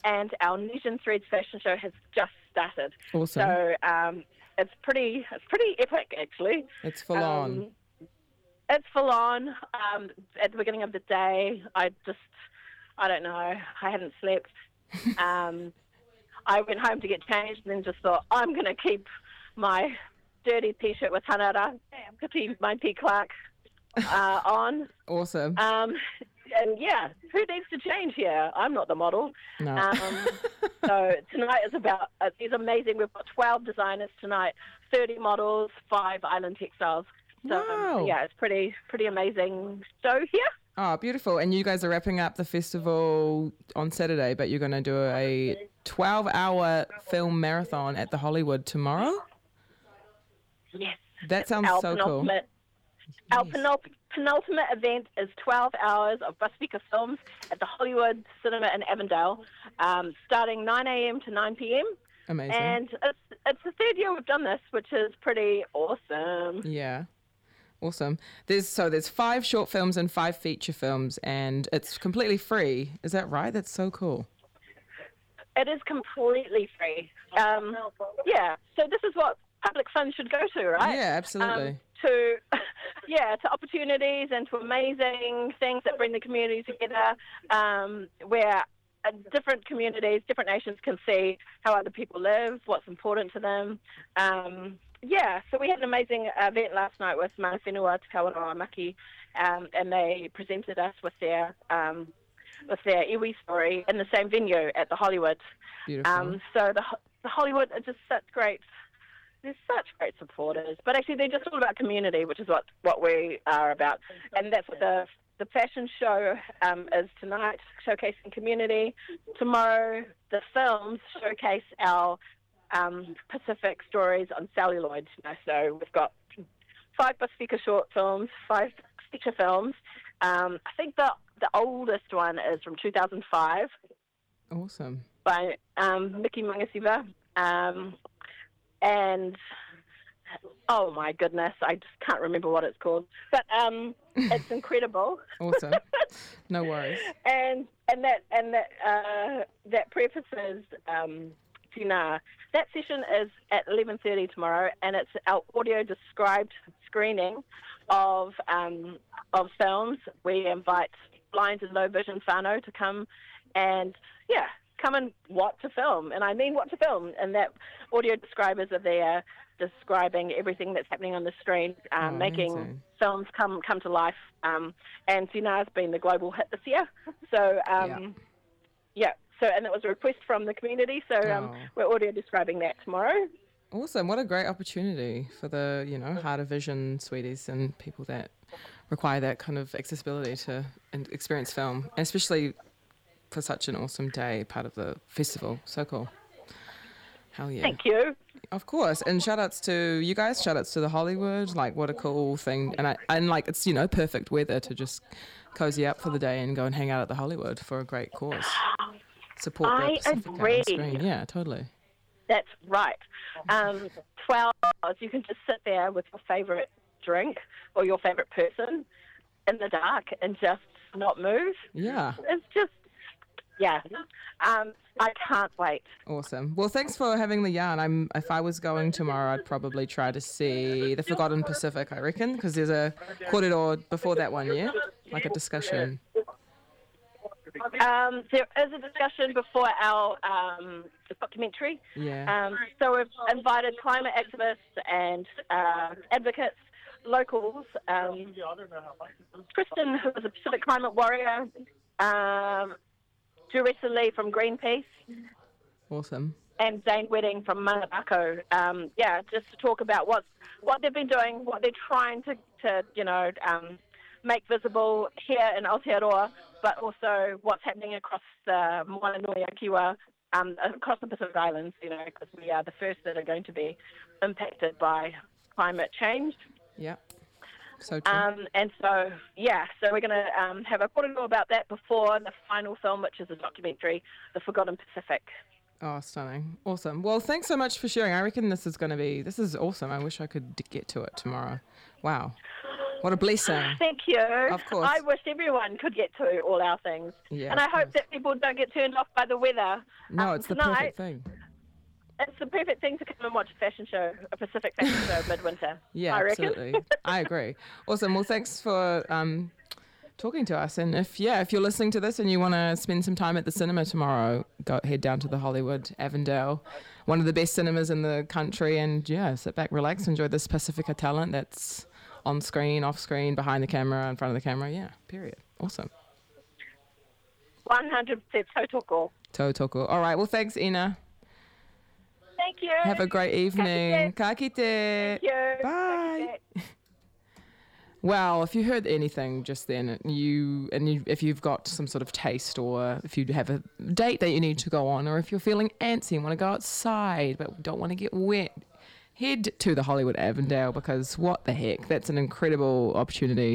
and our Nesian Threads fashion show has just started. Awesome. So it's pretty epic, actually. It's full on. It's full on. At the beginning of the day, I don't know, I hadn't slept. I went home to get changed and then just thought, I'm going to keep my dirty T-shirt with Hanara, my P. Clark, on. Awesome. And yeah, who needs to change here? I'm not the model. No. So tonight is about, it's amazing. We've got 12 designers tonight, 30 models, 5 island textiles. So Wow. yeah, it's pretty amazing show here. Oh, beautiful. And you guys are wrapping up the festival on Saturday, but you're going to do a 12-hour film marathon at the Hollywood tomorrow? Yes. That sounds so cool. Our penultimate event is 12 hours of Pasifika films at the Hollywood Cinema in Avondale, starting 9 a.m. to 9 p.m. Amazing. And it's the third year we've done this, which is pretty awesome. Yeah. Awesome. There's 5 short films and 5 feature films, and it's completely free. Is that right? That's so cool. It is completely free. Yeah. So this is what public funds should go to, right? Yeah, absolutely. To opportunities and to amazing things that bring the community together, where different communities, different nations can see how other people live, what's important to them. So we had an amazing event last night with Mana Whenua Te Kawerau Maki, and they presented us with their iwi story in the same venue at the Hollywood. Beautiful. So the Hollywood are just such great. They're such great supporters, but actually they're just all about community, which is what we are about, and that's what the fashion show is tonight, showcasing community. Tomorrow, the films showcase our Pacific stories on celluloid. So we've got 5 Pasifika short films, 5 feature films. I think the oldest one is from 2005. Awesome. By Miki Mangasiva. And oh my goodness, I just can't remember what it's called. But it's incredible. Awesome. No worries. And that prefaces Tina. That session is at 11:30 tomorrow, and it's our audio described screening of films. We invite blind and low vision whānau to come and come and watch a film, and I mean watch a film, and that audio describers are there describing everything that's happening on the screen, making amazing. Films come to life, and Tina's been the global hit this year, so and it was a request from the community, so we're audio describing that tomorrow. Awesome. What a great opportunity for the, harder vision sweeties and people that require that kind of accessibility to experience film, and especially for such an awesome day, part of the festival. So cool. Hell yeah. Thank you. Of course. And shout outs to you guys, shout outs to the Hollywood. Like, what a cool thing. And it's, perfect weather to just cozy up for the day and go and hang out at the Hollywood for a great cause. Support the Pacifica on screen. Yeah, totally. That's right. 12 hours, you can just sit there with your favourite drink or your favourite person in the dark and just not move. Yeah. It's just, I can't wait. Awesome. Well, thanks for having the yarn. If I was going tomorrow, I'd probably try to see The Forgotten Pacific, I reckon, because there's a kōrero before that one, yeah? Like a discussion. There is a discussion before our documentary. Yeah. So we've invited climate activists and advocates, locals. Kristen, who is a Pacific climate warrior. Teresa Lee from Greenpeace. Awesome. And Zane Wedding from Manabako. Just to talk about what they've been doing, what they're trying to make visible here in Aotearoa, but also what's happening across the Moana Nui Akiwa, across the Pacific Islands, because we are the first that are going to be impacted by climate change. Yeah. So true. So we're going to have a kōrero about that before the final film, which is a documentary, The Forgotten Pacific. Oh, stunning. Awesome. Well, thanks so much for sharing. I reckon this is awesome. I wish I could get to it tomorrow. Wow. What a blessing. Thank you. Of course. I wish everyone could get to all our things. Yeah, and I of hope course. that people don't get turned off by the weather. No, it's the tonight, perfect thing. It's the perfect thing to come and watch a fashion show, a Pacific fashion show midwinter. Yeah, I reckon. absolutely. I agree. Awesome. Well, thanks for talking to us. And if you're listening to this and you want to spend some time at the cinema tomorrow, head down to the Hollywood Avondale, one of the best cinemas in the country, and sit back, relax, enjoy this Pacifica talent that's on screen, off screen, behind the camera, in front of the camera. Yeah, period. Awesome. 100% tautoko. Tautoko. All right. Well, thanks, Ina. Thank you. Have a great evening. Ka kite. Thank you. Bye. Well, if you heard anything just then, if you've got some sort of taste, or if you have a date that you need to go on, or if you're feeling antsy and want to go outside but don't want to get wet, head to the Hollywood Avondale, because what the heck, that's an incredible opportunity